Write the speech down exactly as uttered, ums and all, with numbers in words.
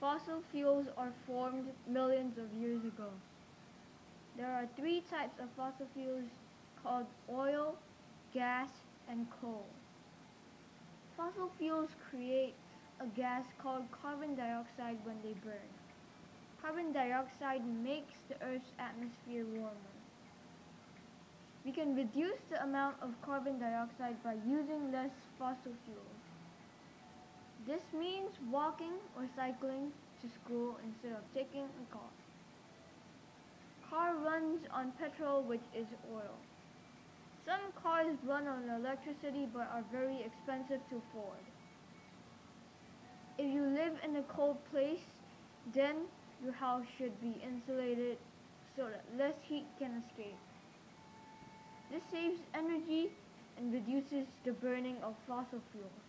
fossil fuels are formed millions of years ago. There are three types of fossil fuels called oil, gas, and coal. Fossil fuels create a gas called carbon dioxide when they burn. Carbon dioxide makes the Earth's atmosphere warmer. We can reduce the amount of carbon dioxide by using less fossil fuels. This means walking or cycling to school instead of taking a car. Car runs on petrol, which is oil. Some cars run on electricity but are very expensive to afford. If you live in a cold place, then your house should be insulated so that less heat can escape. This saves energy and reduces the burning of fossil fuels.